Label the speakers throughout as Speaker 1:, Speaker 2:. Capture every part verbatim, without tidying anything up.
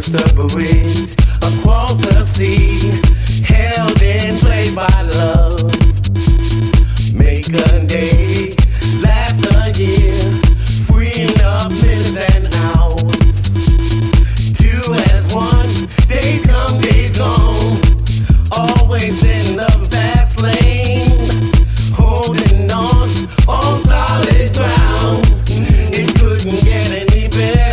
Speaker 1: submarine across the sea, held in play by love. Make a day last a year, freeing up minutes and hours. Two as one, days come, days gone, always in the fast lane, holding on on solid ground. It couldn't get any better.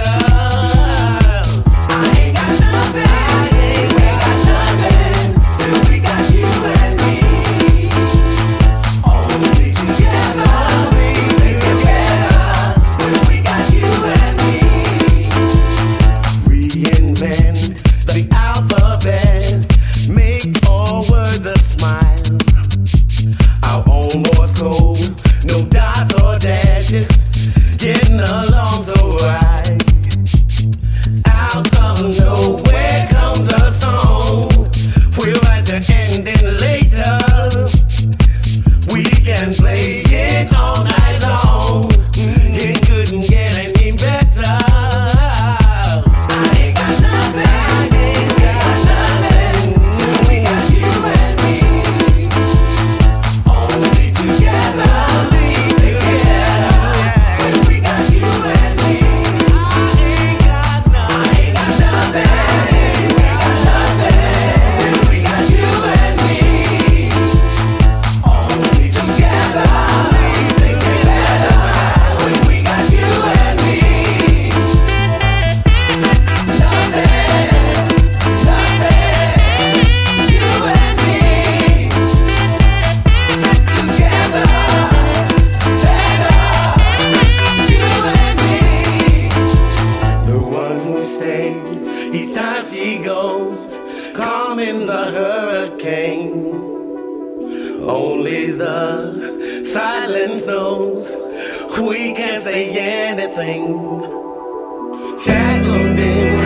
Speaker 1: Getting along so right. Out of nowhere comes a song. We're at the ending later. We can play it all night long. It couldn't get any better. I ain't got nothing. I ain't got nothing till we got you and me. Only together. Each time she goes, calming the hurricane. Only the silence knows we can't say anything. Shackled in